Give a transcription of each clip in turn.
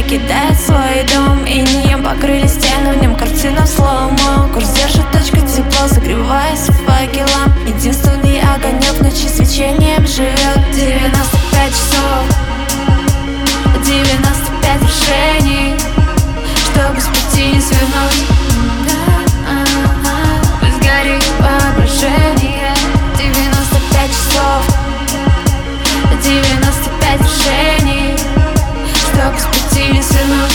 покидает свой дом. Инеем покрыли стены, в нем картина в слоумо. Курс держит точка тепло, согреваясь факелом. Единственный огонек в ночи свечением живет. 95 часов, 95 решений, чтобы с пути не свернуть. Пусть горит воображение. 95 часов, 95 решений, чтобы с пути не свернуть.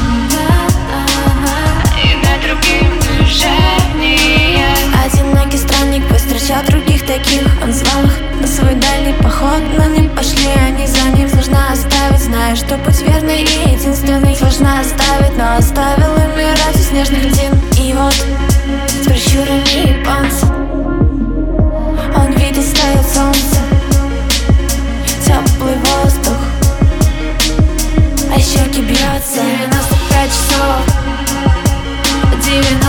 И на другим движениям. Одинокий странник встречал других таких. Он звал их на свой дальний поход, но не пошли они за ним. Сложно оставить, зная, что путь верный и единственный. Сложно оставить, но оставил умирать у снежных льдин. И вот с прищурами японца он видит, встает солнце, теплый воздух, а щеки бьется. 95 часов, 95